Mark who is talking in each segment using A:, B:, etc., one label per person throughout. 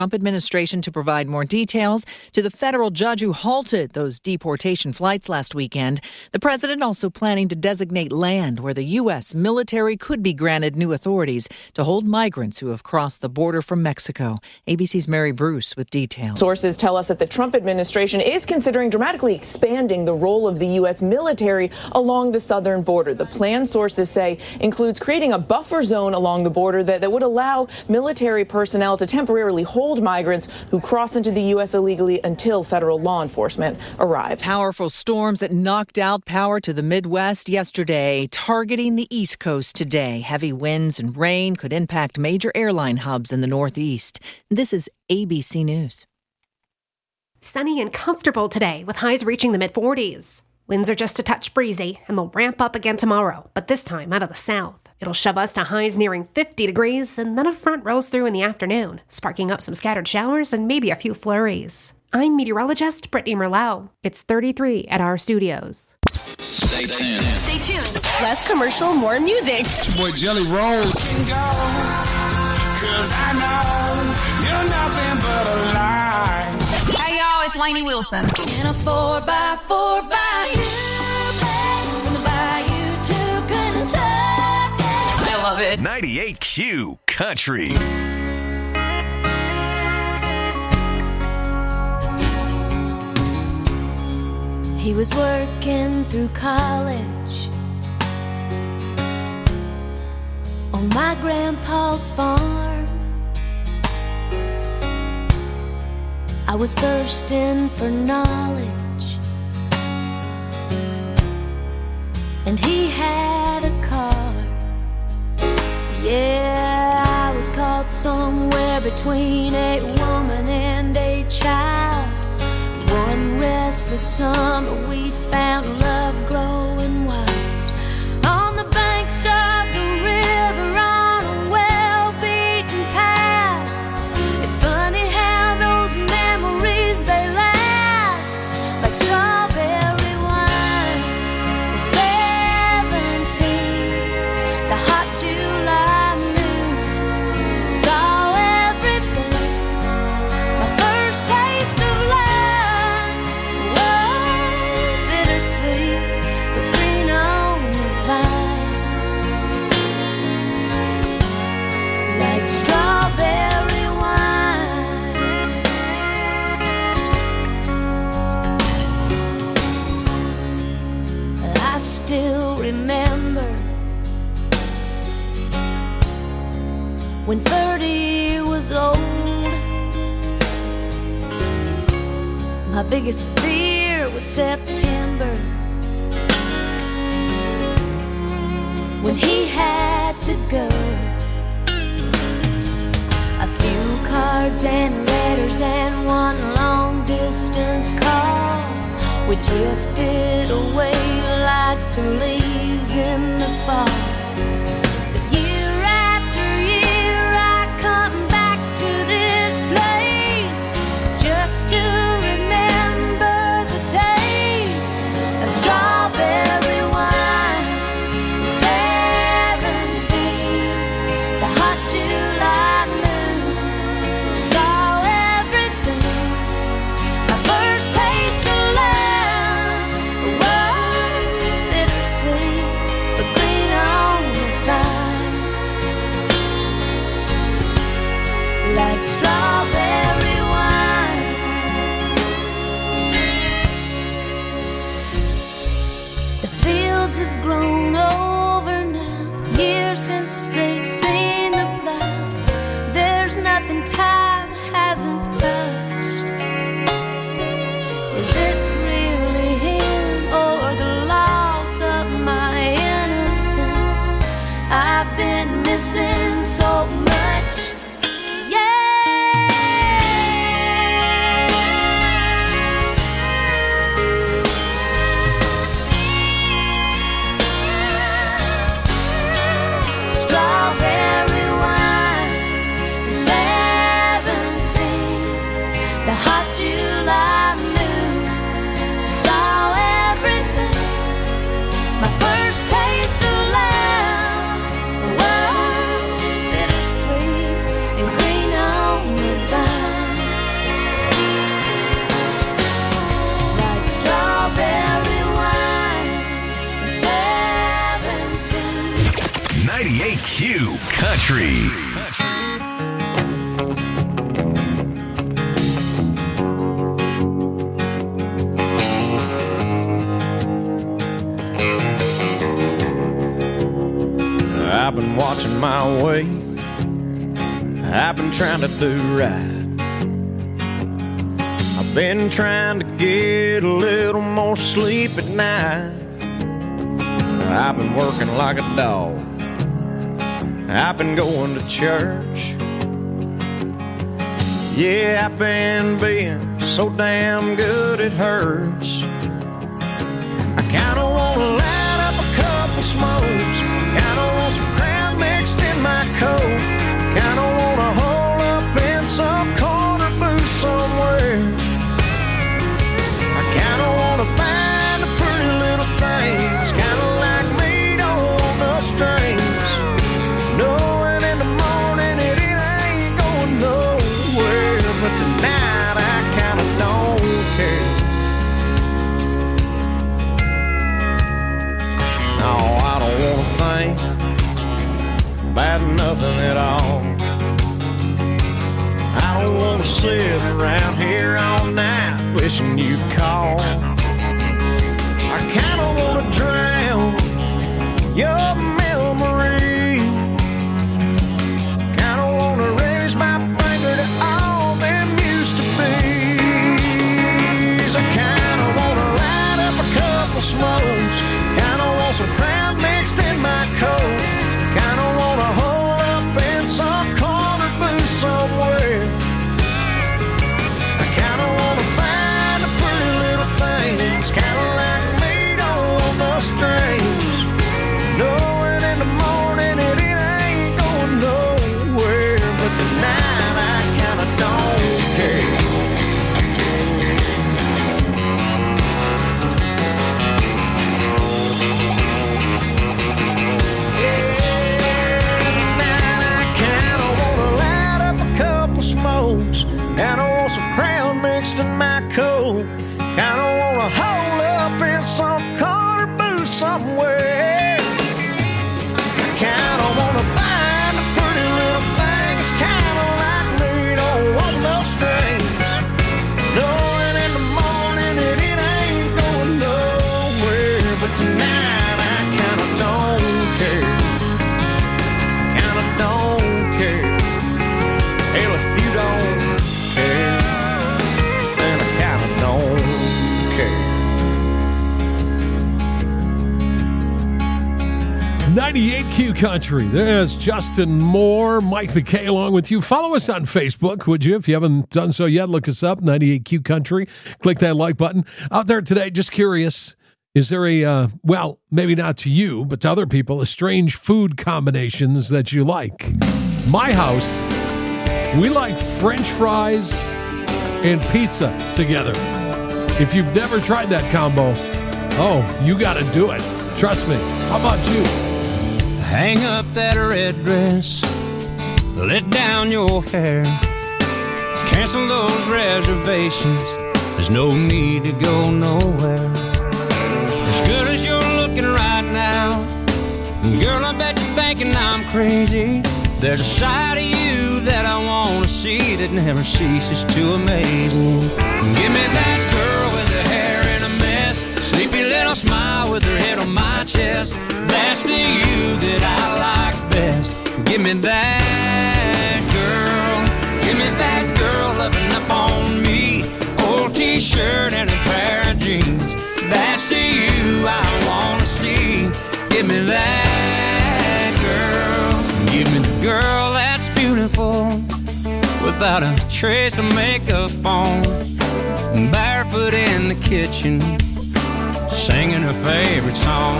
A: Trump administration to provide more details to the federal judge who halted those deportation flights last weekend. The president also planning to designate land where the U.S. military could be granted new authorities to hold migrants who have crossed the border from Mexico. ABC's Mary Bruce with details.
B: Sources tell us that the Trump administration is considering dramatically expanding the role of the U.S. military along the southern border. The plan, sources say, includes creating a buffer zone along the border that would allow military personnel to temporarily hold migrants who cross into the U.S. illegally until federal law enforcement arrives.
A: Powerful storms that knocked out power to the Midwest yesterday, targeting the East Coast today. Heavy winds and rain could impact major airline hubs in the Northeast. This is ABC News.
C: Sunny and comfortable today with highs reaching the mid-40s. Winds are just a touch breezy and they'll ramp up again tomorrow, but this time out of the south. It'll shove us to highs nearing 50 degrees, and then a front rolls through in the afternoon, sparking up some scattered showers and maybe a few flurries. I'm meteorologist Brittany Merlot. It's 33 at our studios.
D: Stay tuned.
E: Stay tuned. Less commercial, more music.
D: It's your boy Jelly Roll. Cause I know you're nothing but a lie.
E: Hey y'all, it's Lainey Wilson.
F: In a 4x4 bayou, from the bayou to Kentucky.
E: I love it.
G: 98Q Country.
F: He was working through college on my grandpa's farm. I was thirsting for knowledge, and he had a car. Yeah, I was caught somewhere between a woman and a child. One restless summer we found love growing wild on the banks of the river on a well-beaten path. It's funny how those memories, they last like strawberry wine. At 17, the hot July moon saw everything. My first taste of love, bittersweet, but green on the vine, like strawberry wine. I still remember when 30 was old. My biggest fear was September, when he had to go. A few cards and letters and one long distance call. We drifted away like the leaves in the fall. But year after year I come back to this place just to remember the taste of strawberry wine. 17, the hot July moon saw everything. My first taste of love, bittersweet, but green on
G: Country.
H: I've been watching my weight. I've been trying to do right. I've been trying to get a little more sleep at night. I've been working like a dog. I've been going to church. Yeah, I've been being so damn good it hurts. I kinda wanna light up a couple smokes. Kinda want some Crown mixed in my coat. Kinda wanna hole up in some corner booth somewhere. I kinda wanna find the pretty little things. Kinda like me, don't want no strings. Knowing in the morning it ain't going nowhere. But tonight I kinda don't care. No, I don't wanna think about nothing at all. I don't wanna sit around here all night wishing you'd call. I kinda wanna drown your memory. Kinda wanna raise my finger to all them used to be's. I kinda wanna light up a couple smokes. Kinda want some Crown mixed in my coat. Kinda wanna hole up in some corner booth somewhere. I kinda wanna find the pretty little things. Kinda like me, don't want no strings. Knowing in the morning it ain't going nowhere. But tonight I kinda don't care. Kinda want some Crown mixed in my coat. Kinda wanna hole up in some corner booth somewhere. Kinda wanna find a pretty little thing. It's kinda like me, don't want no strings. Knowing in the morning it ain't going nowhere. But tonight I kinda don't care. Kinda don't care. Hell, if you don't care, then I kinda don't care.
I: 98Q Country. There's Justin Moore, Mike McKay along with you. Follow us on Facebook, would you? If you haven't done so yet, look us up, 98Q Country. Click that like button. Out there today, just curious, is there a, well, maybe not to you, but to other people, a strange food combinations that you like? My house, we like French fries and pizza together. If you've never tried that combo, oh, you got to do it. Trust me. How about you?
J: Hang up that red dress, let down your hair, cancel those reservations, there's no need to go nowhere. As good as you're looking right now, girl, I bet you're thinking I'm crazy. There's a side of you that I want to see that never ceases to amaze me. Give me that girl with her hair in a mess, sleepy little smile with her head on my chest. That's the you that I like best. Give me that girl. Give me that girl loving up on me. Old t-shirt and a pair of jeans. That's the you I want to see. Give me that girl. Give me the girl that's beautiful, without a trace of makeup on, barefoot in the kitchen, singing her favorite song,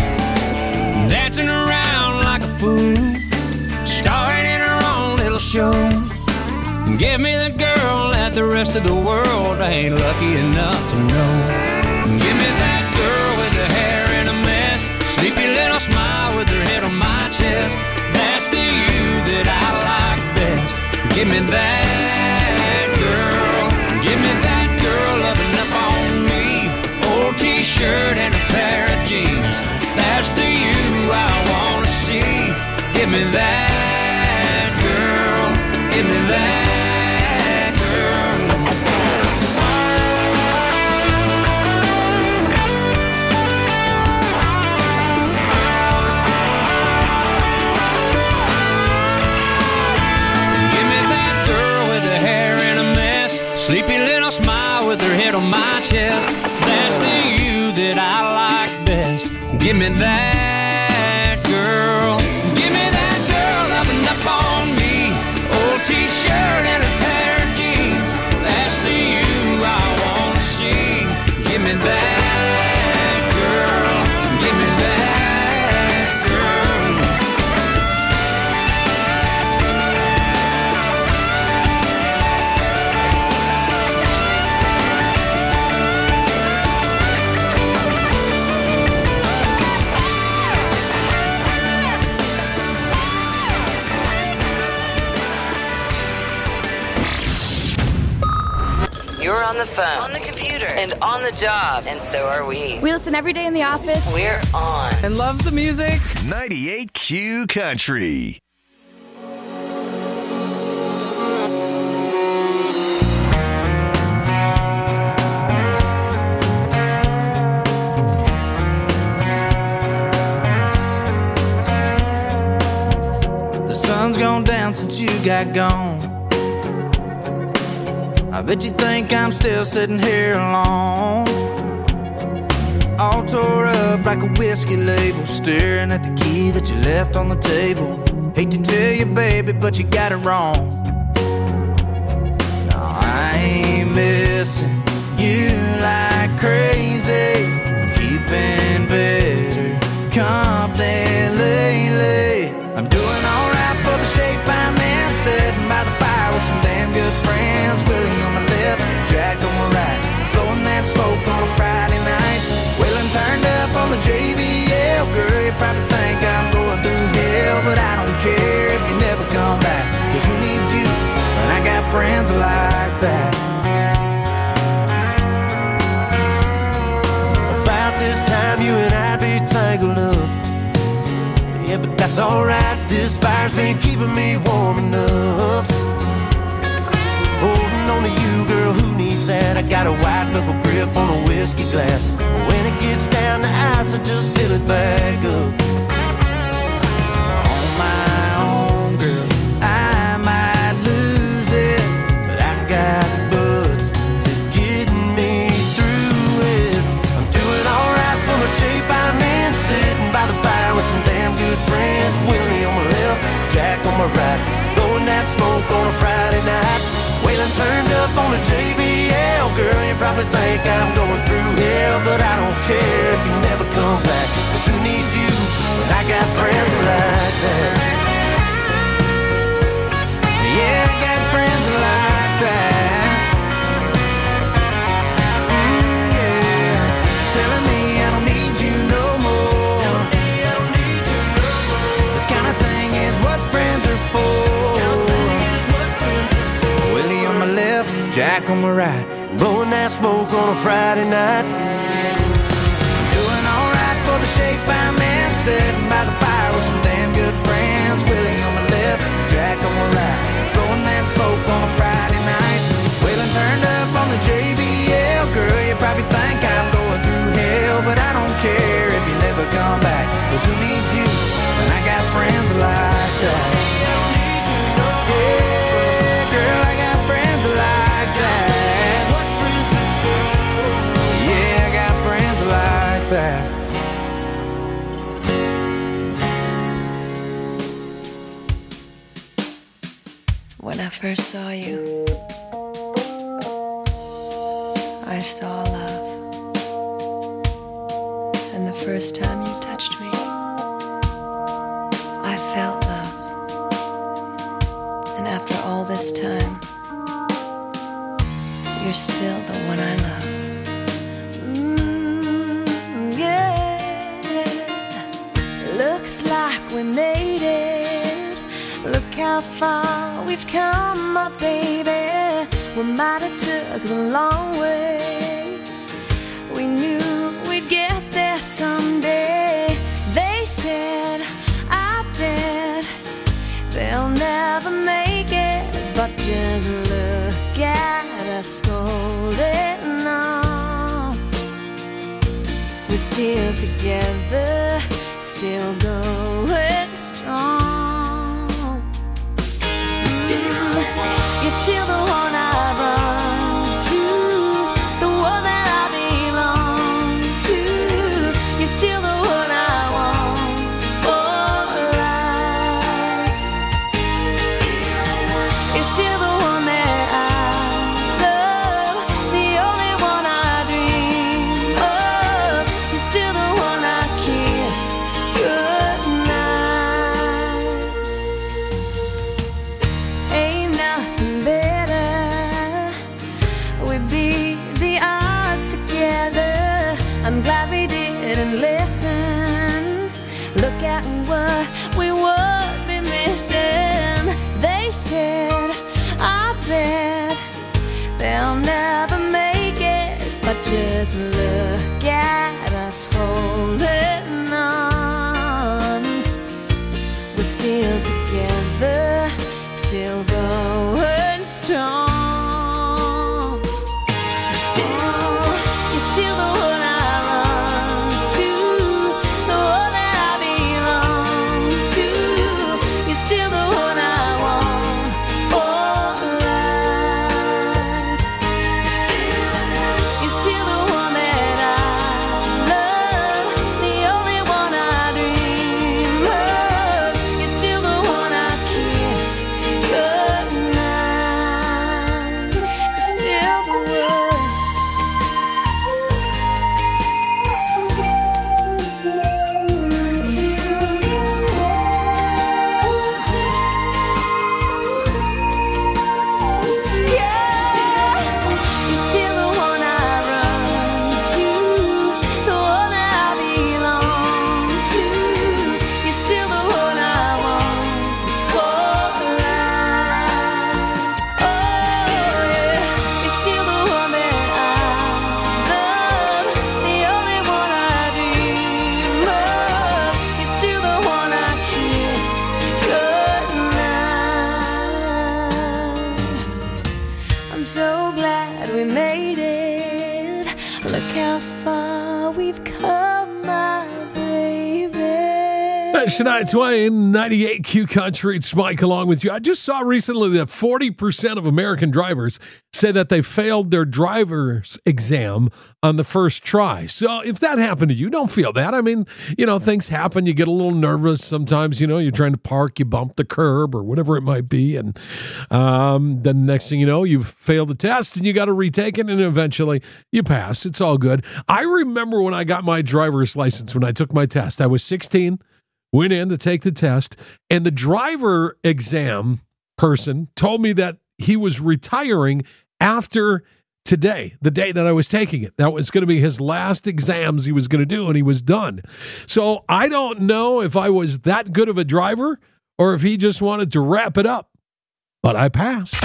J: dancing around like a fool, starring in her own little show. Give me the girl that the rest of the world ain't lucky enough to know. Give me that girl with her hair in a mess, sleepy little smile with her head on my chest. That's the you that I like best. Give me that girl. Give me that girl loving up on me. Old t-shirt and a pair of jeans. That's the you I want to see. Give me that Sleepy little smile with her head on my chest. That's the you that I like best. Give me that girl. Give me that girl loving up on me. Old t-shirt and a pair of jeans. That's the you I want to see. Give me that girl. Give me that girl.
K: You're on the phone, on the computer, and on the job, and so are we.
L: We listen every day in the office.
K: We're on.
B: And love the music.
G: 98Q Country.
H: The sun's gone down since you got gone. I bet you think I'm still sitting here alone, all tore up like a whiskey label, staring at the key that you left on the table. Hate to tell you, baby, but you got it wrong. No, I ain't missing you like crazy. I'm keeping better company lately. I'm doing alright for the shape I'm in, sitting by the fire with some damn good friends. Willie on my left, Jack on my right, blowing that smoke on a Friday night. Waylon turned up on the JBL. Girl, you probably think I'm going through hell, but I don't care if you never come back, 'cause who needs you when I got friends like that? About this time you and I'd be tangled up. Yeah, but that's alright, this fire's been keeping me warm enough. Holding on to you, girl, who needs that? I got a white knuckle grip on a whiskey glass. When it gets down to ice, I just fill it back up. On my own, girl, I might lose it, but I got butts to get me through it. I'm doing alright for the shape I'm in, sitting by the fire with some damn good friends. Willie on my left, Jack on my right, blowing that smoke on a Friday night. Waylon turned up on the JBL. Girl, you probably think I'm going through hell, but I don't care if you never come back, 'cause who needs you when I got friends like that? Yeah, I got friends like that. Yeah, telling me I don't need you no more. This kind of thing is what friends are for. Willie on my left, Jack on my right, blowing that smoke on a Friday night. Doing alright for the shape I'm in, sitting by the fire with some damn good friends. Willie on my left, Jack on my right, blowing that smoke on a Friday night. Waylon turned up on the JBL. Girl, you probably think I'm going through hell, but I don't care if you never come back, 'cause who needs you when I got friends like that? Yeah, girl, I got friends like that. Yeah, I got friends like that.
F: When I first saw you, I saw love. And the first time you touched me, I felt love. And after all this time, you're still the one I love. Yeah. Looks like we made it. Look how far we've come, my baby. We might have took the long way. We knew we'd get there someday. They said, I bet they'll never make it, but just look at us holding on. We're still together, still going strong. Still, you're still the one I run got what we would be missing. They said, I bet they'll never make it, but just look at us holding on. We're still together, still going strong. You're still the one I run to, the one that I belong to. You're still the one I want for life. You're still the one that I love, the only one I dream of. You're still the one I kiss goodnight. You're still the one. You're still the one I run to, the one that I belong to. You're still the one I want for life. Oh yeah, you're still the one that I love, the only one I dream of. You're still the one I kiss goodnight. I'm so glad we made it. Look how far we've come, my baby.
I: Shania Twain, 98Q Country. It's Mike along with you. I just saw recently that 40% of American drivers say that they failed their driver's exam on the first try. So if that happened to you, don't feel bad. I mean, things happen. You get a little nervous sometimes. You're trying to park, you bump the curb or whatever it might be. And then the next thing you know, you've failed the test and you got to retake it and eventually you pass. It's all good. I remember when I got my driver's license, when I took my test, I was 16. Went in to take the test, and the driver exam person told me that he was retiring after today, the day that I was taking it. That was going to be his last exams he was going to do, and he was done. So I don't know if I was that good of a driver or if he just wanted to wrap it up, but I passed.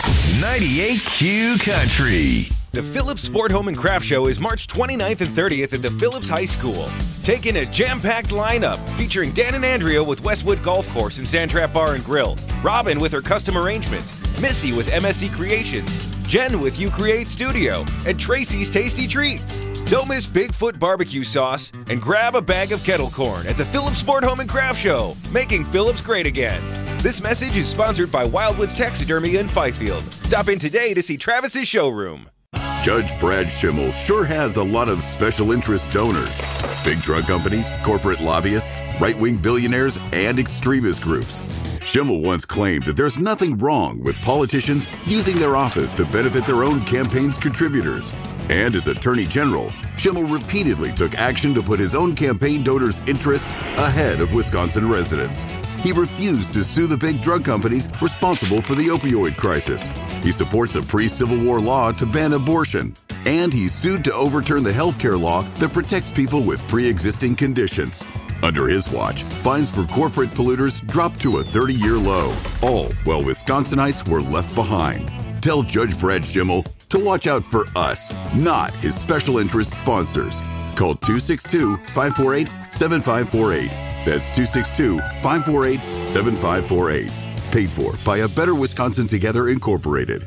G: 98Q Country.
L: The Phillips Sport Home and Craft Show is March 29th and 30th at the Phillips High School. Take in a jam-packed lineup featuring Dan and Andrea with Westwood Golf Course and Sandtrap Bar and Grill, Robin with her custom arrangements, Missy with MSC Creations, Jen with You Create Studio, and Tracy's Tasty Treats. Don't miss Bigfoot barbecue sauce and grab a bag of kettle corn at the Phillips Sport Home and Craft Show, making Phillips great again. This message is sponsored by Wildwoods Taxidermy in Fifield. Stop in today to see Travis's showroom.
M: Judge Brad Schimmel sure has a lot of special interest donors. Big drug companies, corporate lobbyists, right-wing billionaires, and extremist groups. Schimmel once claimed that there's nothing wrong with politicians using their office to benefit their own campaign's contributors. And as Attorney General, Schimmel repeatedly took action to put his own campaign donors' interests ahead of Wisconsin residents. He refused to sue the big drug companies responsible for the opioid crisis. He supports a pre-Civil War law to ban abortion. And he sued to overturn the healthcare law that protects people with pre-existing conditions. Under his watch, fines for corporate polluters dropped to a 30-year low, all while Wisconsinites were left behind. Tell Judge Brad Schimmel to watch out for us, not his special interest sponsors. Call 262-548-7548. That's 262-548-7548. Paid for by A Better Wisconsin Together, Incorporated.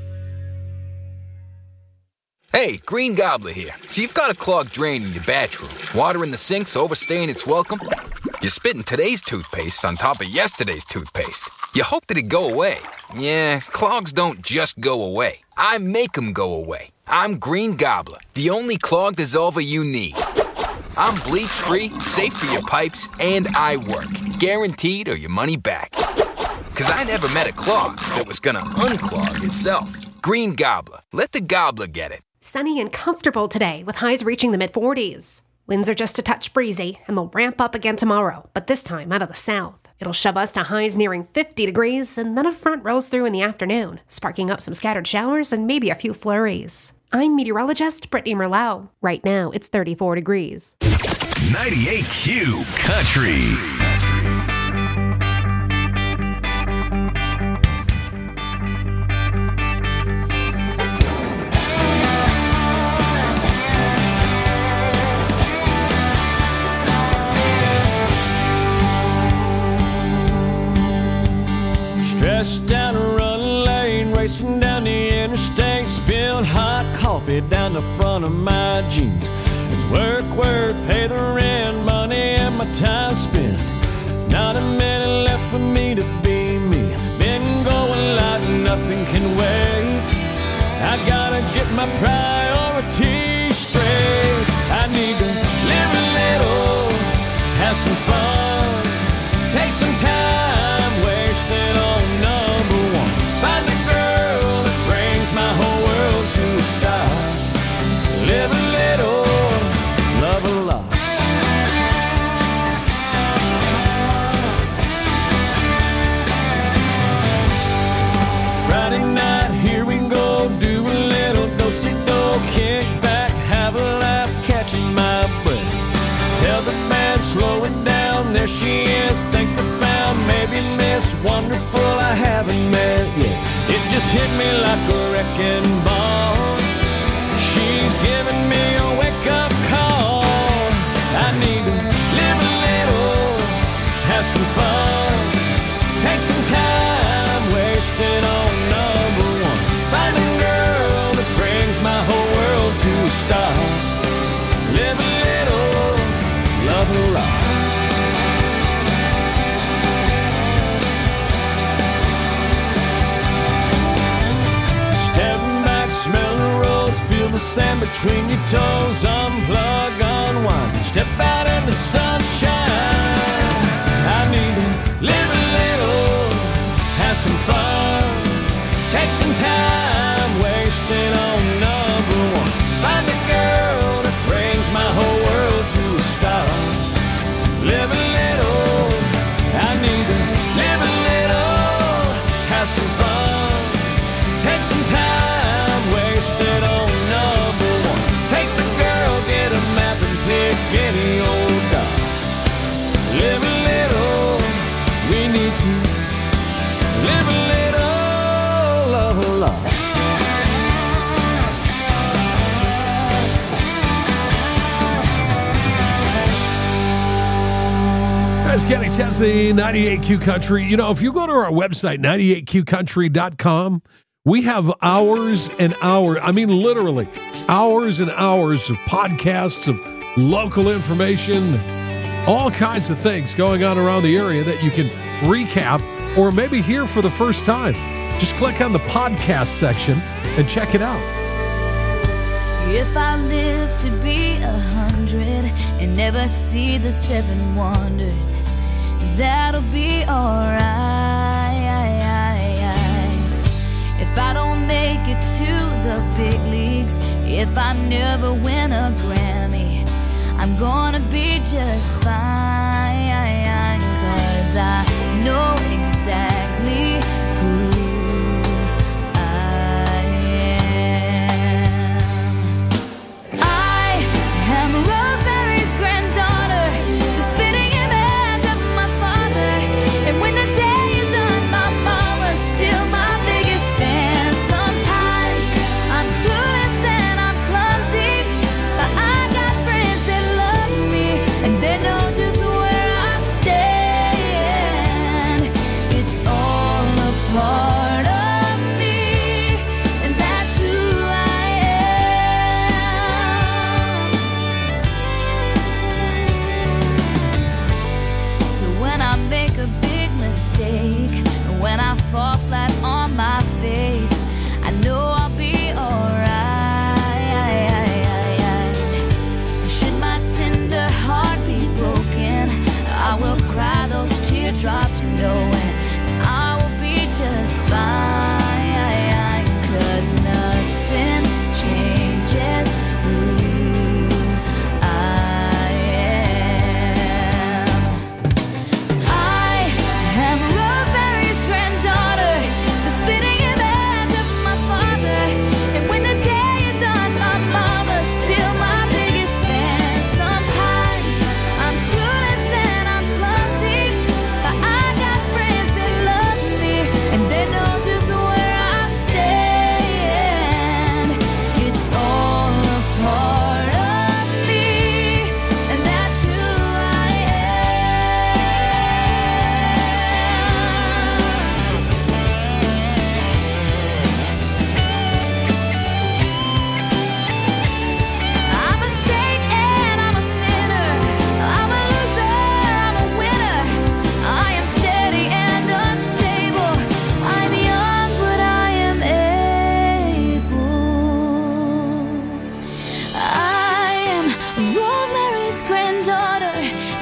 N: Hey, Green Gobbler here. So you've got a clogged drain in your bathroom. Water in the sink's overstaying its welcome. You're spitting today's toothpaste on top of yesterday's toothpaste. You hope that it go away. Yeah, clogs don't just go away. I make them go away. I'm Green Gobbler, the only clog dissolver you need. I'm bleach-free, safe for your pipes, and I work. Guaranteed or your money back. Because I never met a clog that was gonna unclog itself. Green Gobbler. Let the gobbler get it.
C: Sunny and comfortable today with highs reaching the mid-40s. Winds are just a touch breezy, and they'll ramp up again tomorrow, but this time out of the south. It'll shove us to highs nearing 50 degrees, and then a front rolls through in the afternoon, sparking up some scattered showers and maybe a few flurries. I'm meteorologist Brittany Merlot. Right now, it's 34 degrees.
G: 98Q Country.
H: run hot coffee down the front of my jeans. It's work, pay the rent, money and my time spent. Not a minute left for me to be me. Been going like nothing can wait. I gotta get my priorities straight. I need to live a little, have some fun, take some time, wasted on number one. Find a girl that brings my whole world to a stop. Live a little, love a lot. Friday night, here we go, do a little do-si-do, kick back, have a laugh, catching my breath. Tell the band, slow it down, there she is, think I found maybe Miss Wonderful I haven't met yet. It just hit me like a wrecking ball. She's giving me a wake-up call. I need to live a little, have some fun, take some time, wasted on number one. Find a girl that brings my whole world to a stop. Live a little, love a lot. Step back, smell the rose, feel the sand between your toes. Unplug, unwind, step out in the sunshine. I need to live a little, have some fun, take some time, wasted on number one. Find a girl that brings my whole world to a stop. Live a little, I need to live a little, have some fun, take some time, wasted on number one. Take the girl, get a map and pick any old dog. Live a little, we need to live a little, love a lot.
I: That's Kenny Chesney, 98Q Country. You know, if you go to our website, 98QCountry.com, we have hours and hours, I mean literally, hours and hours of podcasts, of local information, all kinds of things going on around the area that you can recap or maybe hear for the first time. Just click on the podcast section and check it out.
F: If I live to be 100 and never see the 7 wonders, that'll be alright. If I don't make it to the big leagues, if I never win a Grammy, I'm gonna be just fine, 'cause I know exactly who all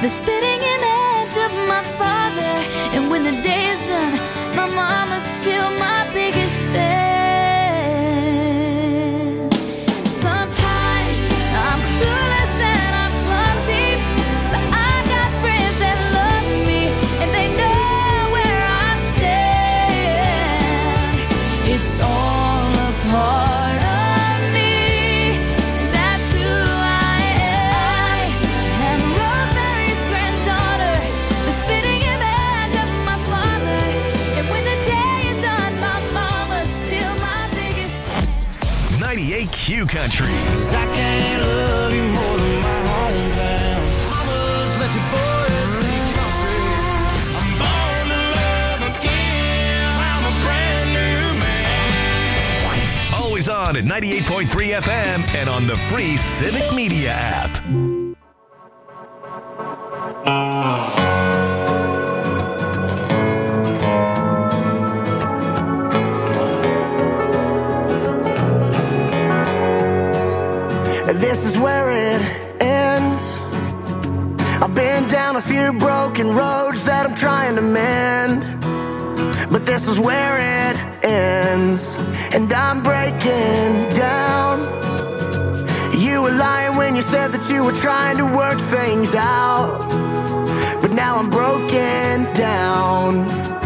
F: the spitting image of my father. And when the day is done, my mama's still my biggest fan. Sometimes I'm clueless and I'm clumsy, but I've got friends that love me and they know where I stand. It's all a part of me. That's who I am. I'm Rosemary's granddaughter, the spitting image of my father. And when the day is done, my mama's still my biggest
G: 98Q Country.
H: 'Cause I can't love you more than my hometown. Mamas, let your boys be country. I'm born to love again. I'm a brand new man.
G: Always on at 98.3 FM and on the free Civic Media app.
H: This is where it ends. I've been down a few broken roads that I'm trying to mend, but this is where it ends, and I'm breaking down. You were lying when you said that you were trying to work things out, but now I'm broken down.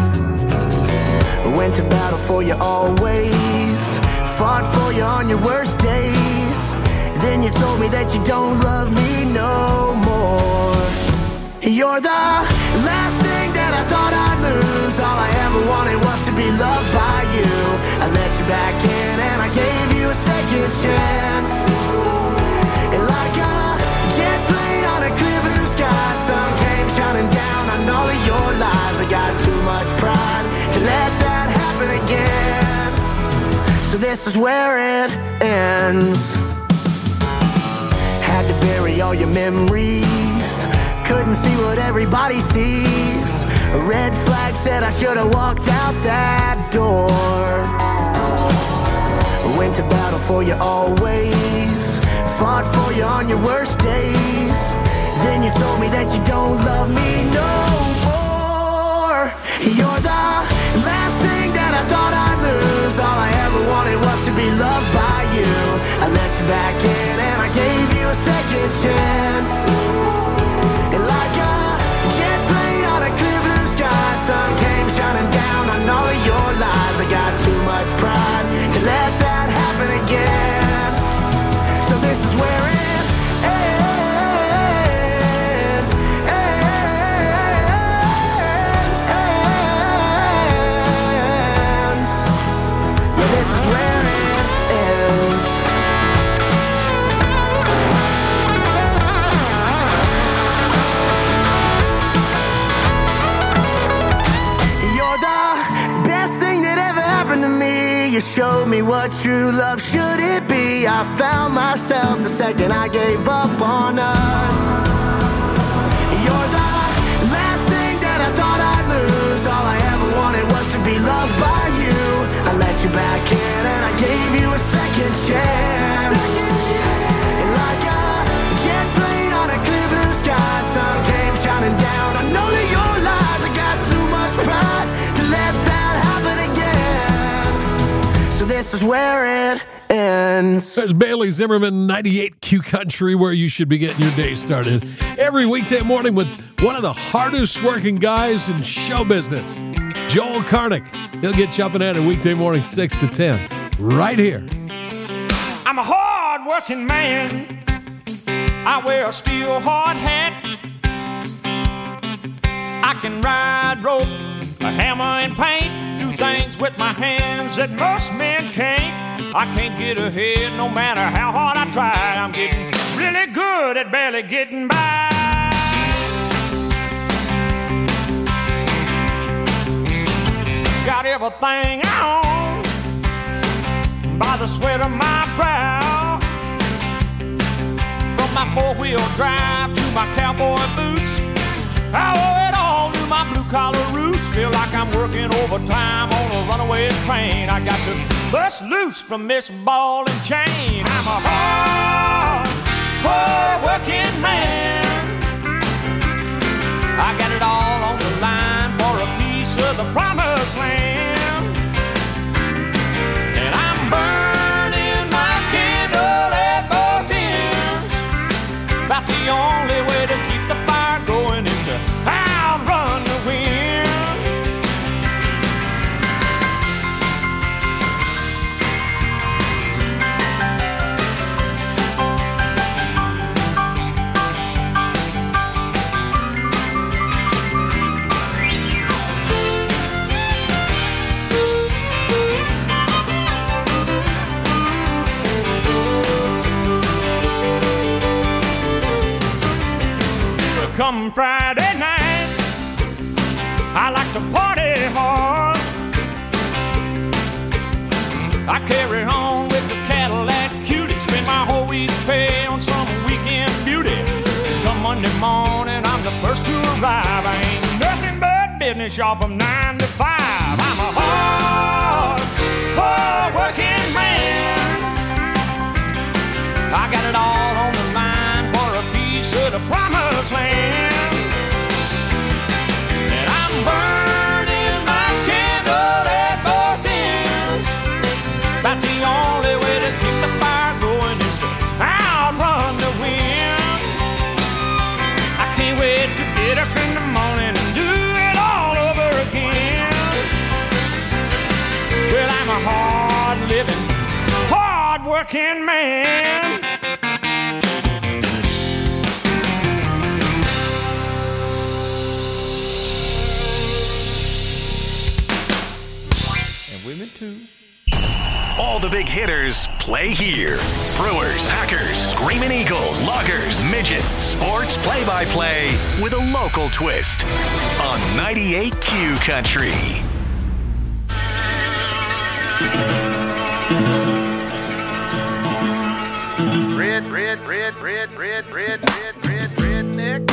H: I went to battle for you always, fought for you on your worst days. Then you told me that you don't love me no more. You're the last thing that I thought I'd lose. All I ever wanted was to be loved by you. I let you back in and I gave you a second chance. And like a jet plane on a clear blue sky, sun came shining down on all of your lies. I got too much pride to let that happen again. So this is where it ends. Had to bury all your memories, couldn't see what everybody sees. A red flag said I should have walked out that door. I went to battle for you always, fought for you on your worst days. Then you told me that you don't love me no more. You're the last thing that I thought I'd lose. All I ever wanted was to be loved by you. I let you back in and I gave you a second chance. And like a jet plane on a clear blue sky, sun came shining down on all of your lies. I got too much pride to let that happen again. So this is where it ends. Yeah, this is where it ends. You're the best thing that ever happened to me. You showed me what true love should it be. I found myself the second I gave up on us. You're the last thing that I thought I'd lose. All I ever wanted was to be loved by you. I let you back in and I gave you a second chance. And like a jet plane on a clear blue sky, sun came shining down. I know that your lies, I got too much pride to let that happen again. So this is where it ends.
I: There's Bailey Zimmerman, 98Q Country, where you should be getting your day started every weekday morning with one of the hardest working guys in show business, Joel Karnick. He'll get you up and at it weekday morning, 6 to 10, right here.
O: I'm a hard-working man. I wear a steel hard hat. I can ride rope, a hammer and paint, do things with my hands that most men can't. I can't get ahead no matter how hard I try. I'm getting really good at barely getting by. Got everything I own by the sweat of my brow. From my four-wheel drive to my cowboy boots, I owe it all to my blue-collar roots. Feel like I'm working overtime on a runaway train. I got to bust loose from this ball and chain. I'm a hard working man. come Friday night, I like to party hard. I carry on with the Cadillac cutie, spend my whole week's pay on some weekend beauty. Come Monday morning, I'm the first to arrive. I ain't nothing but business, y'all, from 9 to 5. I'm a hard working man. I got it all on the line for a piece of the promised land. And I'm burning my candle at both ends. About the only way to keep the fire going is to outrun the wind. I can't wait to get up in the morning and do it all over again. Well, I'm a hard-living, hard-working man. And women too.
G: All the big hitters play here. Brewers, Packers, Screaming Eagles, Loggers, Midgets, sports play-by-play with a local twist on 98Q Country.
H: Redneck.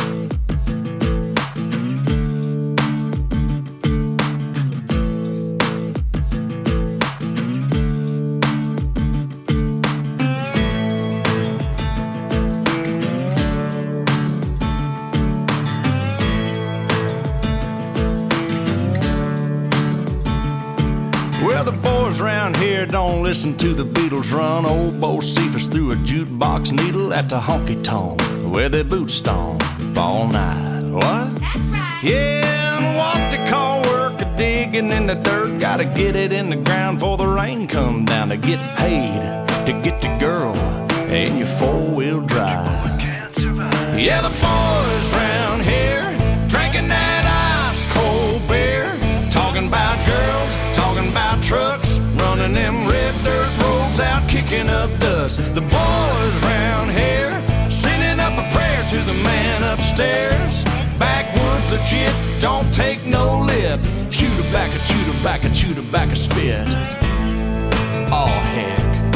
P: Well, the boys around here don't listen to the Beatles run. Old Bo Cephas threw a jukebox needle at the honky-tonk where their boots stomp all night. What? That's right. Yeah, and what they call work a digging in the dirt. Gotta get it in the ground before the rain come down to get paid, to get the girl in your four-wheel drive. Yeah, the boys around here drinking that ice-cold beer, talking about girls, talking about trucks, running them red dirt roads out, kicking up dust. The boys round here sending up a prayer to the man upstairs. Backwoods legit, don't take no lip. Chew tobacco, chew tobacco, chew tobacco, spit. Oh, heck.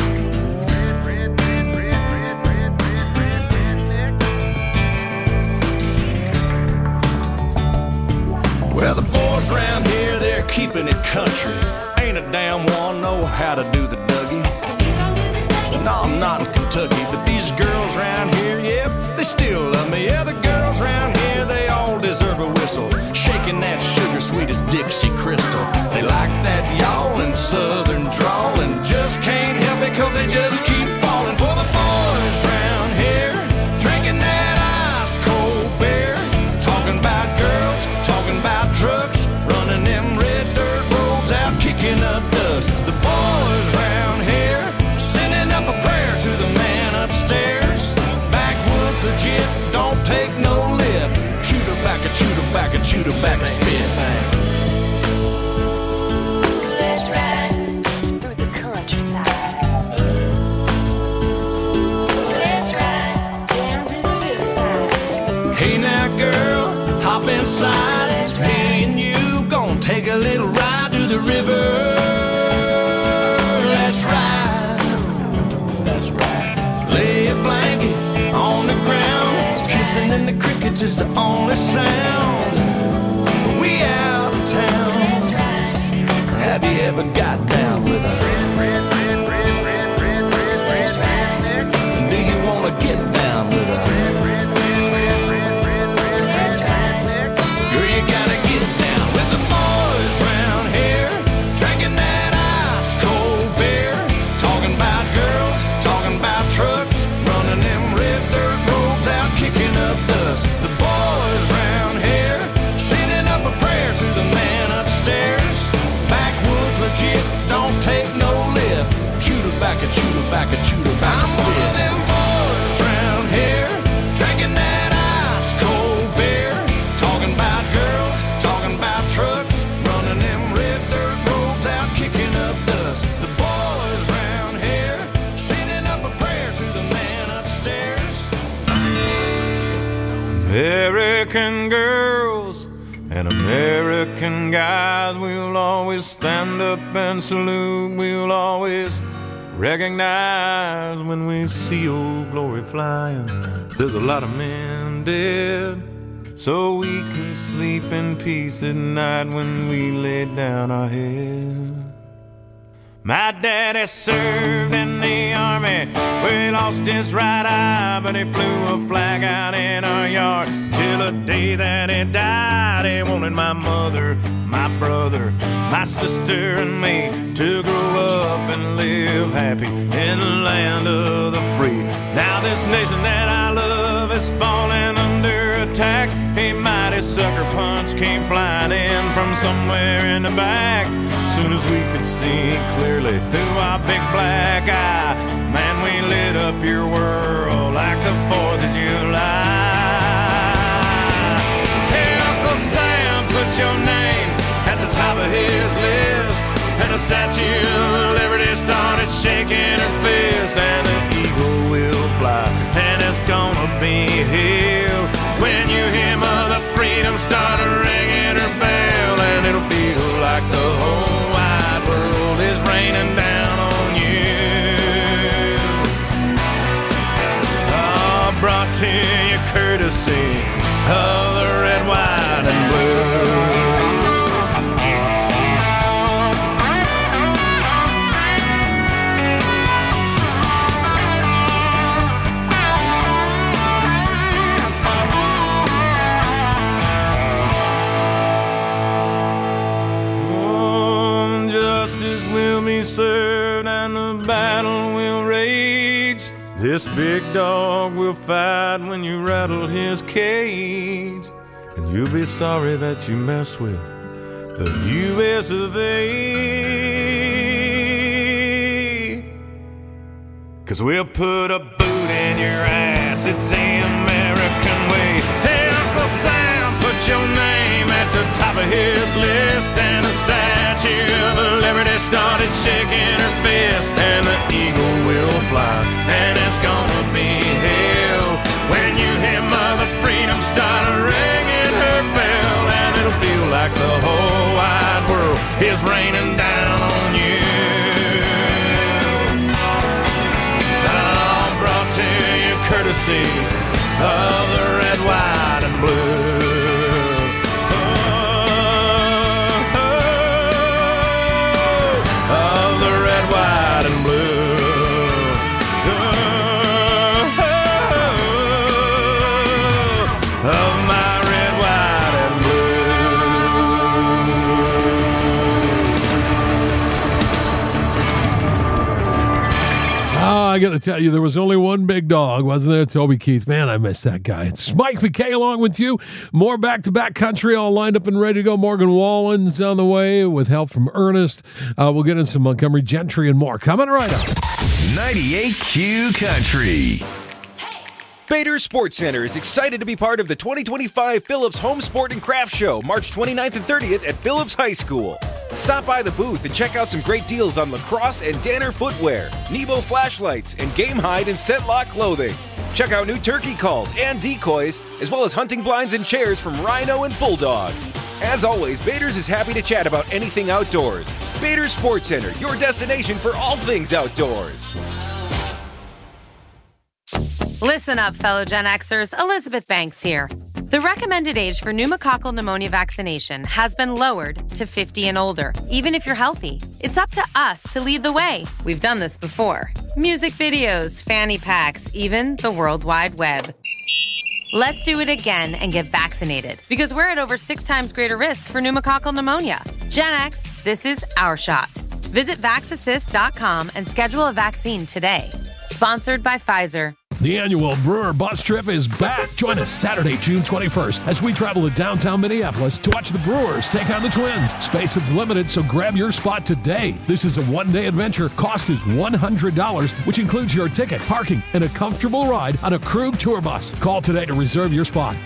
P: Well, the boys around here, they're keeping it country. Ain't a damn one know how to do the Dougie. No, I'm not in Kentucky, but these girls around here, yep, they still love me. Yeah, the girls around here, they all deserve a whistle. Shaking that sugar sweet as Dixie Crystal. They like that y'all and southern drawl and just can't help it cause they just keep falling for the boys around here. Drinking that ice cold beer, talking about girls, talking about trucks, running them red dirt roads out, kicking up dust. The boys round here sending up a prayer to the man upstairs. Backwoods legit, don't take no lip. Chew tobacco, chew tobacco, chew tobacco, spit.
F: Let's ride through the countryside. Let's ride down to the riverside.
P: Hey now girl, hop inside. Me and you gonna take a little ride to the river. Let's ride. That's right. Lay a blanket on the ground. Kissing in the crickets is the only sound. We out of town. Have you ever got down with a do you wanna get down with a girl, you gotta get down with the boys round here, drinking that ice cold beer, talking about girls, talking about trucks, running them red dirt roads out, kicking up dust. The boys round here sending up a prayer to the man upstairs. Backwoods legit, don't take no lip. Chew tobacco, chew tobacco, chew tobacco, spit. I'm one of them boys round here, drinking that ice cold beer, talking about girls, talking about trucks, running them red dirt roads out, kicking up dust. The boys round here sending up a prayer to the man upstairs.
H: Very
P: always stand up and salute. We'll always recognize when we see Old Glory flying. There's a lot of men dead, so we can sleep in peace at night when we lay down our head. My daddy served in the army, where he lost his right eye, but he flew a flag out in our yard till the day that he died. He wanted my mother, my brother, my sister, and me to grow up and live happy in the land of the free. Now this nation that I love is falling under attack. A mighty sucker punch came flying in from somewhere in the back. Soon as we could see clearly through our big black eye, man, we lit up your world like the 4th of July. Hey, Uncle Sam, put your name at the top of his list, and the Statue of Liberty started shaking her fist, and the eagle will fly, and it's gonna be here when you hear Mother Freedom start ringing her bell, and it'll feel like the whole wide world is raining down on you. Oh, brought to you courtesy of the red, white, and blue. Served and the battle will rage. This big dog will fight when you rattle his cage, and you'll be sorry that you mess with the U.S. of A. 'Cause we'll put a boot in your ass, it's the American way. Hey, Uncle Sam, put your name at the top of his list, and the Statue of Liberty started shaking her fist, and the eagle will fly, and it's gonna be hell when you hear Mother Freedom start ringing her bell, and it'll feel like the whole wide world is raining down on you. All brought to you courtesy of the red, white, and blue.
I: I got to tell you, there was only one big dog, wasn't there? Toby Keith. Man, I miss that guy. It's Mike McKay along with you. More back-to-back country all lined up and ready to go. Morgan Wallen's on the way with help from Ernest. We'll get in some Montgomery Gentry and more. Coming right up.
G: 98Q Country.
L: Bader Sports Center is excited to be part of the 2025 Phillips Home Sport and Craft Show, March 29th and 30th at Phillips High School. Stop by the booth and check out some great deals on lacrosse and Danner footwear, Nebo flashlights, and Game Hide and Set Lock clothing. Check out new turkey calls and decoys, as well as hunting blinds and chairs from Rhino and Bulldog. As always, Bader's is happy to chat about anything outdoors. Bader Sports Center, your destination for all things outdoors.
Q: Listen up, fellow Gen Xers. Elizabeth Banks here. The recommended age for pneumococcal pneumonia vaccination has been lowered to 50 and older, even if you're healthy. It's up to us to lead the way. We've done this before. Music videos, fanny packs, even the World Wide Web. Let's do it again and get vaccinated, because we're at over 6 times greater risk for pneumococcal pneumonia. Gen X, this is our shot. Visit vaxassist.com and schedule a vaccine today. Sponsored by Pfizer.
I: The annual Brewer Bus Trip is back. Join us Saturday, June 21st, as we travel to downtown Minneapolis to watch the Brewers take on the Twins. Space is limited, so grab your spot today. This is a one-day adventure. Cost is $100, which includes your ticket, parking, and a comfortable ride on a Krug tour bus. Call today to reserve your spot.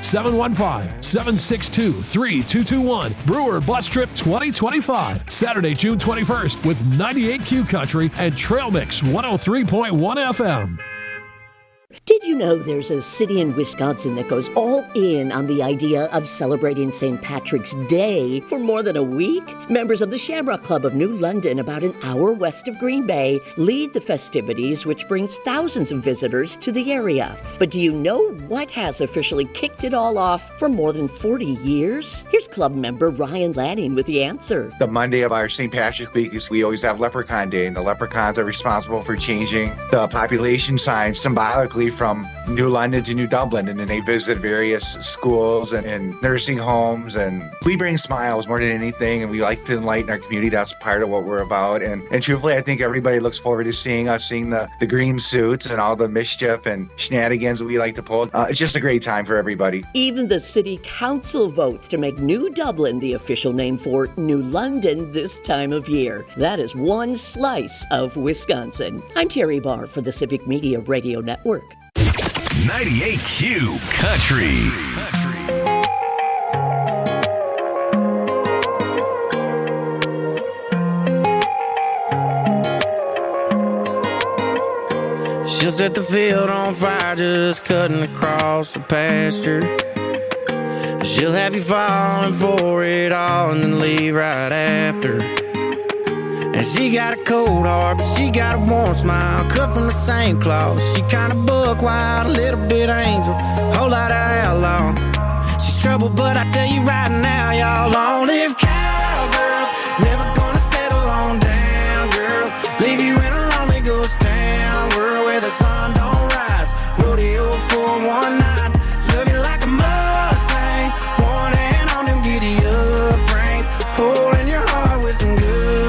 I: 715-762-3221. Brewer Bus Trip 2025. Saturday, June 21st with 98Q Country and Trail Mix 103.1 FM.
R: Did you know there's a city in Wisconsin that goes all in on the idea of celebrating St. Patrick's Day for more than a week? Members of the Shamrock Club of New London, about an hour west of Green Bay, lead the festivities, which brings thousands of visitors to the area. But do you know what has officially kicked it all off for more than 40 years? Here's club member Ryan Lanning with the answer.
S: The Monday of our St. Patrick's Week is we always have Leprechaun Day, and the leprechauns are responsible for changing the population signs symbolically from New London to New Dublin, and then they visit various schools and nursing homes, and we bring smiles more than anything, and we like to enlighten our community. That's part of what we're about, and truthfully, I think everybody looks forward to seeing us, seeing the green suits and all the mischief and shenanigans we like to pull. It's just a great time for everybody.
R: Even the city council votes to make New Dublin the official name for New London this time of year. That is one slice of Wisconsin. I'm Terry Barr for the Civic Media Radio Network.
G: 98Q Country.
P: She'll set the field on fire just cutting across the pasture. She'll have you falling for it all and then leave right after. And she got a cold heart, but she got a warm smile, cut from the same cloth. She kinda buck wild, a little bit angel, whole lot of outlaw. She's trouble, but I tell you right now, y'all, long live cowgirls. Never gonna settle on down, girls. Leave you in a lonely ghost town, world where the sun don't rise. Rodeo for one night, love you like a Mustang. One hand on them giddy up reins, holding your heart with some good.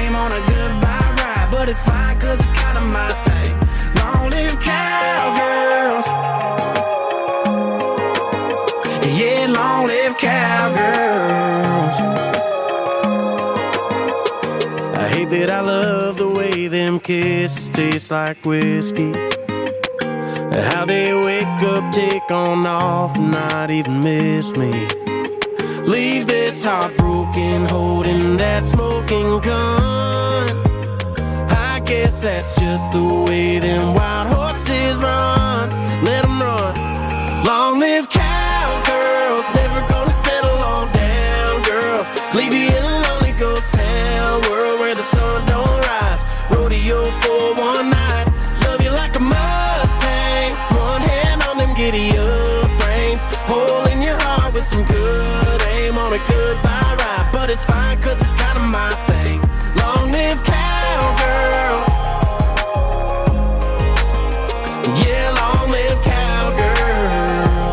P: But it's fine, cause it's kinda my thing. Long live cowgirls. Yeah, long live cowgirls. I hate that I love the way them kisses taste like whiskey. How they wake up, take on off, and not even miss me. Leave this heartbroken, holding that smoking gun. Guess that's just the way them wild horses run. Let them run. Long live cowgirls. Never gonna settle on down, girls. Leave you in a lonely ghost town, world where the sun don't rise. Rodeo for one night, love you like a Mustang. One hand on them giddy up reins, hole in your heart with some good aim on a goodbye ride. But it's fine, cause it's kinda my thing. Long live cowgirls. Yeah, long live cowgirls.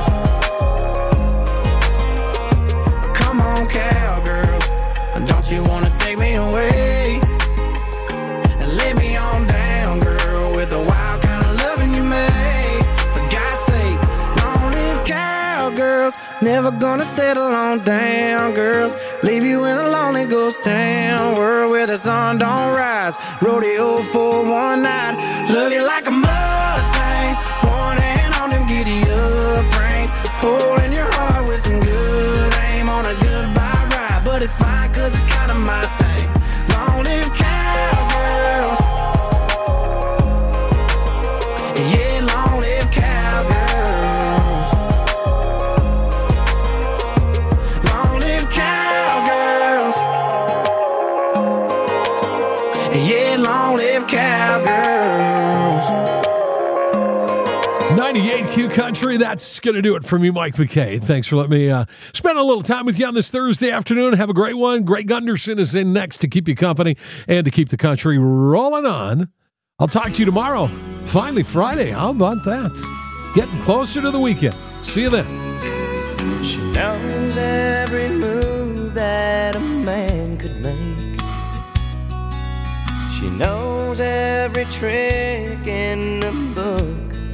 P: Come on, cowgirls. Don't you wanna take me away and lay me on down, girl, with the wild kind of loving you made? For God's sake, long live cowgirls. Never gonna settle on down, girls. Leave you in a lonely ghost town, world where the sun don't rise. Rodeo for one night, love you like a Mustang. One hand on them giddy up reins, holding your heart with some good aim on a goodbye ride. But it's fine, cause it's kinda my thing. Long live cowgirls. Yeah, long live cowgirls. Long live cowgirls. Yeah, long live cowgirls.
I: 98Q Country, that's going to do it for me, Mike McKay. Thanks for letting me spend a little time with you on this Thursday afternoon. Have a great one. Greg Gunderson is in next to keep you company and to keep the country rolling on. I'll talk to you tomorrow. Finally, Friday. How about that? Getting closer to the weekend. See you then.
P: She knows every move that a man could make. She knows every trick in the book.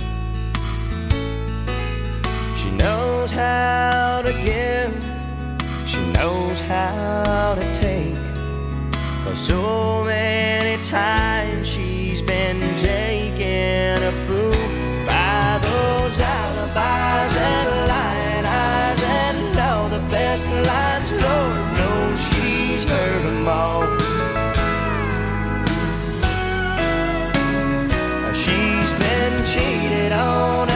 P: She knows how to give, she knows how to take. 'Cause so many times she's been taken a fool by those alibis and lying eyes and all the best lines. Lord knows she's heard them all. She's been cheated on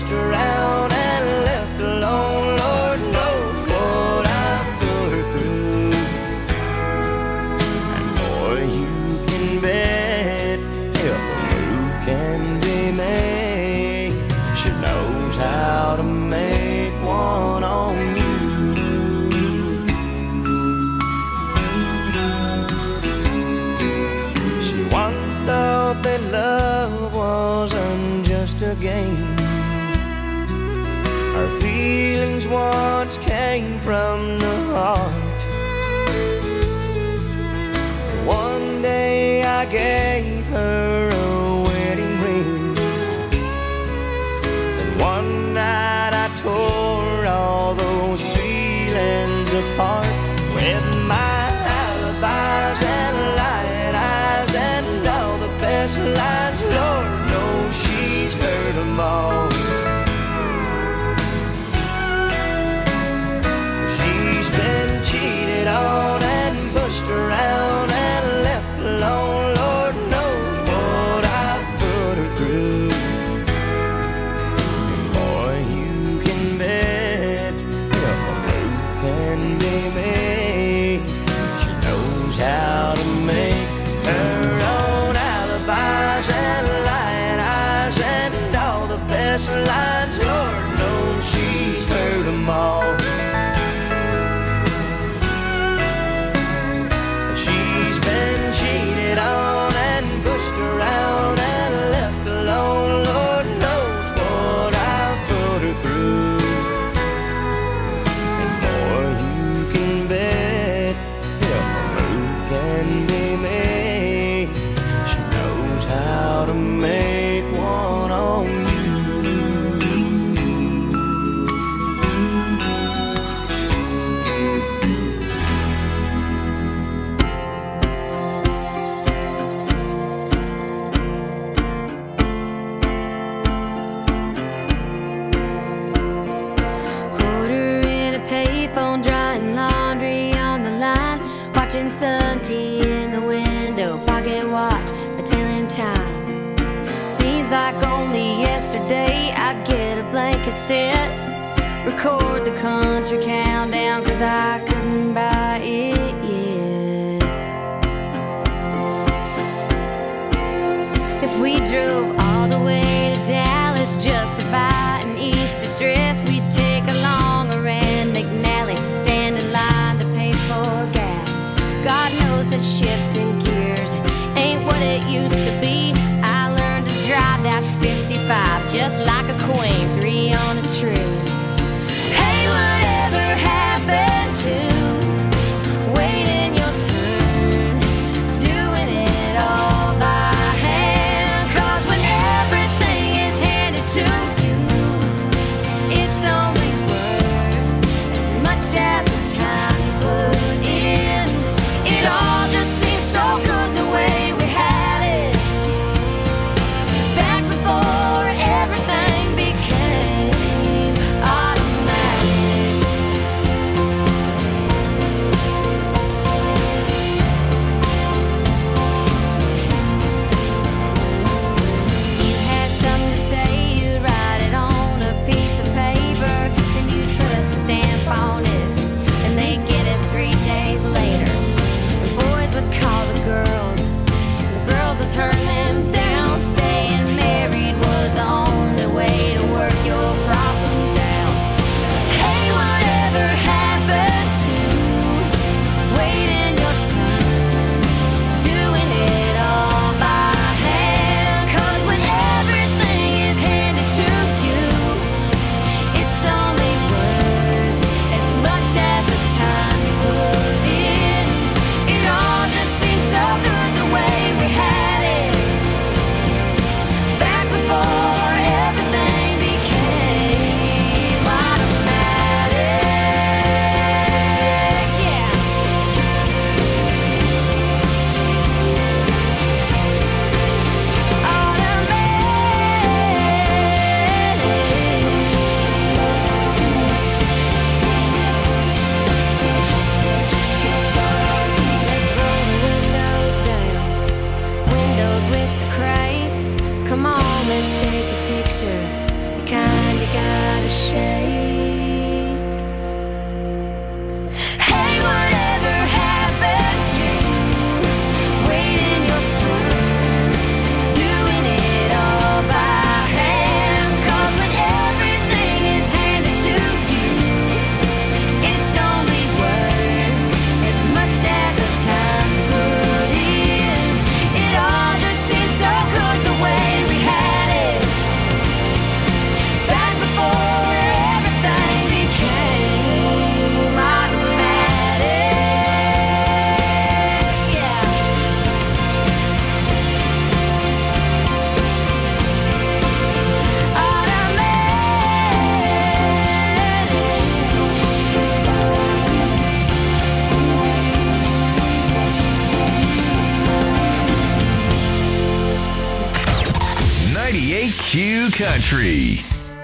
P: pushed around and left alone. Lord knows what I've put her through. And boy, you can bet if a move can be made, she knows how to make one on you. She once thought that love wasn't just a game. Her feelings once came from the heart. One day I gave her a wedding ring, and one night I tore all those feelings apart with my alibis and light eyes and all the best lines. Lord knows she's heard them all. She's been cheated on and pushed around and left alone. Lord knows what I've put her through. And boy, you can bet if a move can be made, she knows how to make her own alibis and light eyes and all the best lines. Lord knows she's heard them all. She's been cheated on and pushed around and left alone. Lord knows what I've put her through. And boy, you can bet if a move can be made, she knows how to make one on you.
F: Quarter in a payphone, drying laundry on the line, watching sun tea in the window, pocket watch, my tailing time. Seems like only yesterday I'd get a blank cassette, record the country countdown, 'cause I couldn't buy it yet. If we drove all the way to Dallas just to buy an Easter dress, we'd take a longer and McNally, stand in line to pay for gas. God knows that shifting gears ain't what it used to be. I learned to drive that 55 just like a queen, 3 on a tree. Hey, whatever happened to waiting your turn, doing it all by hand? 'Cause when everything is handed to you, it's only worth as much as the time you put in. It all just seems so good the way we had it back before everything became automatic. You had something to say, you'd write it on a piece of paper, then you'd put a stamp on it, and they'd get it 3 days later. The boys would call the girls, and the girls would turn them down. Staying married was the only way to work your problems out. Hey, whatever happened to waiting your turn, doing it all by hand? 'Cause when everything is handed to you, it's only worth as much as the time you put in. It all just seems so good the way we had it back before everything became automatic. Yeah. Windows with the cranks. Come on, let's take a picture. The kind you gotta shake. Hey, whatever happened to waiting your turn, doing it all by hand? 'Cause when everything is handed to you, it's only worth as much as the time put in. It all just seems so good the way we had it back before everything became automatic. Yeah.
G: Automatic. 98Q Country.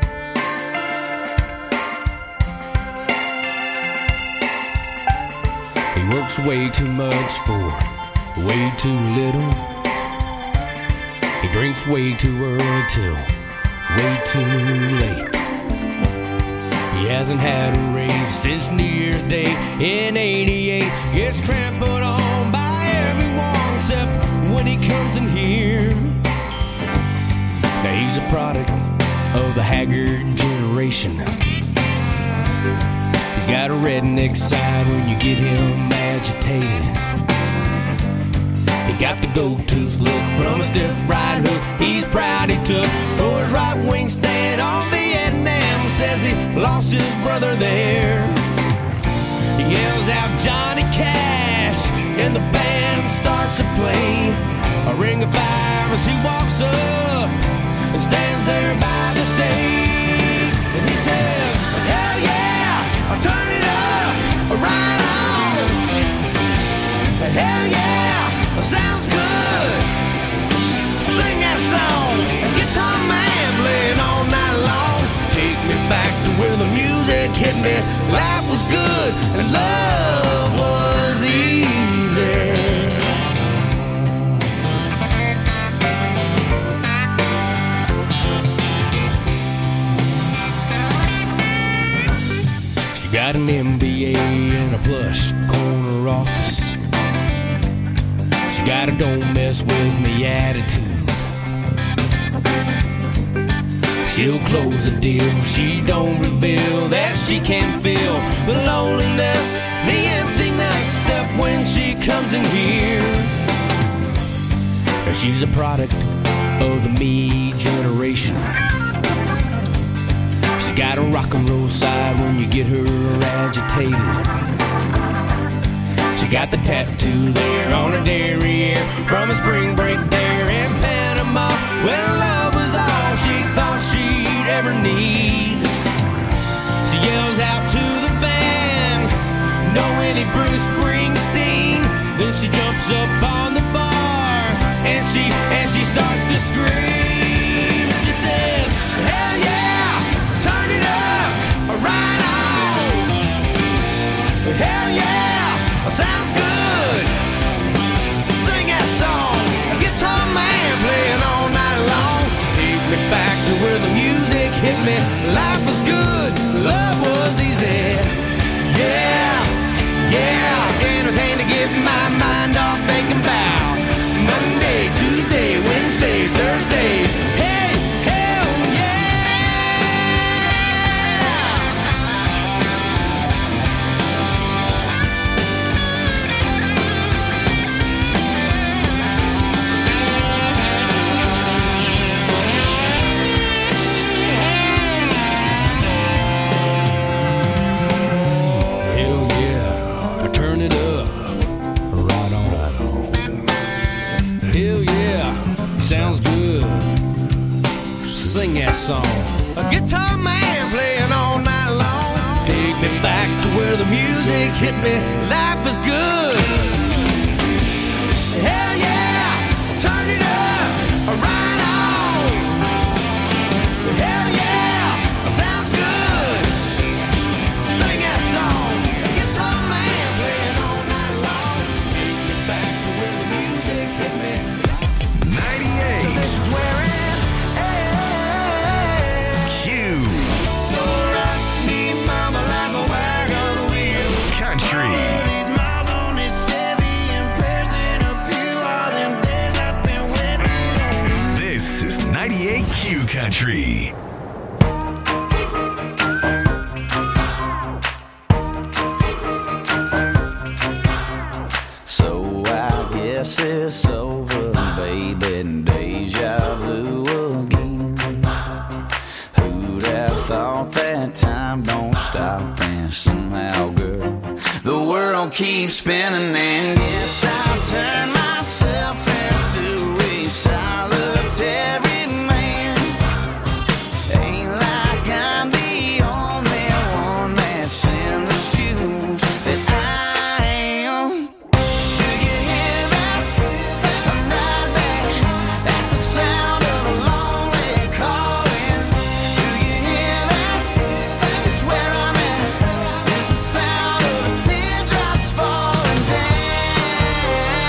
T: He works way too much for way too little. He drinks way too early till way too late. He hasn't had a raise since New Year's Day in '88. Gets trampled on by everyone except when he comes in here. Now he's a product of the haggard generation. He's got a redneck side when you get him agitated. He got the gold-tooth look from a stiff right hook he's proud he took for his right-wing stand on Vietnam. Says he lost his brother there. He yells out Johnny Cash and the band starts to play a ring of fire as he walks up and stands there by the stage. And he says, hell yeah, I'll turn it up, right on. Hell yeah, sounds good. Sing that song, guitar man playing all night long. Take me back to where the music hit me. Life was good and love was easy. She got an MBA and a plush corner office. She got a don't mess with me attitude. She'll close the deal, she don't reveal that she can feel the loneliness, the emptiness, except when she comes in here. And she's a product of the me generation. She's got a rock and roll side when you get her agitated. She got the tattoo there on her derriere from a spring break there in Panama when love was all she thought she'd ever need. She yells out to the band, "No any Bruce Springsteen." Then she jumps up on the bar and she starts to scream. She says, hell yeah, turn it up, right on. Hell yeah, sounds good. Sing that song, guitar man playing all night long. Take me back to where the music hit me. Life was good, love was easy. Yeah, yeah, anything to get my mind off thinking about Monday, Tuesday, Wednesday, Thursday. Hey, hell turn it up, right on. Hell yeah, sounds good. Sing that song. A guitar man playing all night long. Take me back to where the music hit me. Life is good. Hell yeah, turn it up, right on. Hell yeah, sounds good. Sing that song. Guitar man playing all night long. Take me back to where the music hit me.
G: 98.
T: So this is where
G: Q Country.
T: So I guess it's over, baby, deja vu again. Who'd have thought that time don't stop, and somehow, girl, the world keeps spinning, and guess I've turned myself into a solitary man. Ain't like I'm the only one that's in the shoes that I am. Do you hear that? I'm right there at the sound of a lonely calling. Do you hear that? It's where I'm at. It's the sound of the teardrops falling down,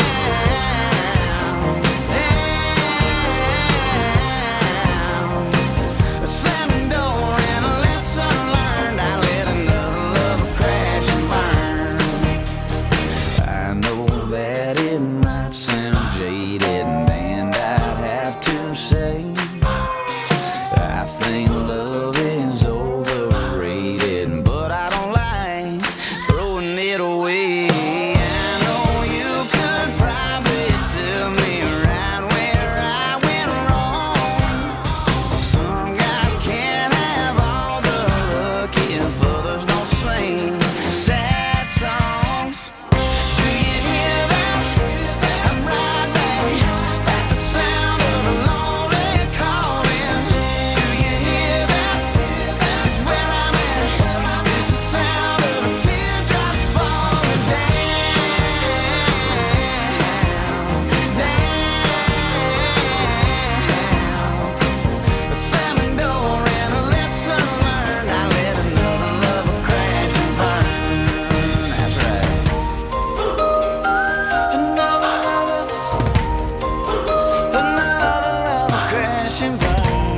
T: down. A slamming door and a lesson learned. I let another love crash and burn. I know that it might sound jaded, and I'd have to say I think love is overrated, but I don't like throwing it away. I know you could probably tell me right where I went wrong. Some guys can't have all the luck if others don't sing sad songs. Do you hear that? I'm right there at the sound of a lonely calling. Do you hear that? It's where I'm at. It's the sound of the teardrops falling down, down. A slamming door and a lesson learned. I let another lover crash and burn. That's right. Another lover crash and burn.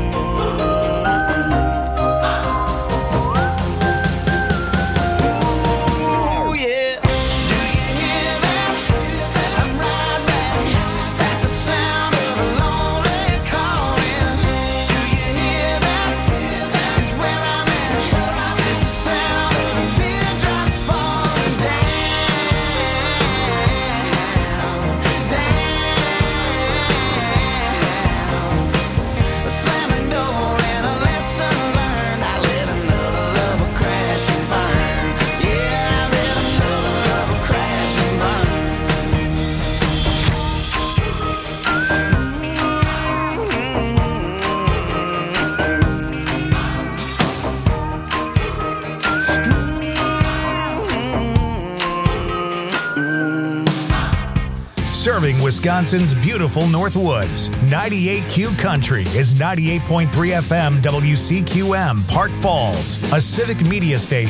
T: Ooh, yeah. Do you hear that? I'm right there at the sound of a lonely calling. Do you hear that? It's where I'm at. It's the sound of the teardrops falling down. A slamming door and a lesson learned. I let another lover crash and burn. Yeah, I let another lover crash and burn.
U: Serving Wisconsin's beautiful Northwoods. 98Q Country is 98.3 FM WCQM, Park Falls, a civic media station.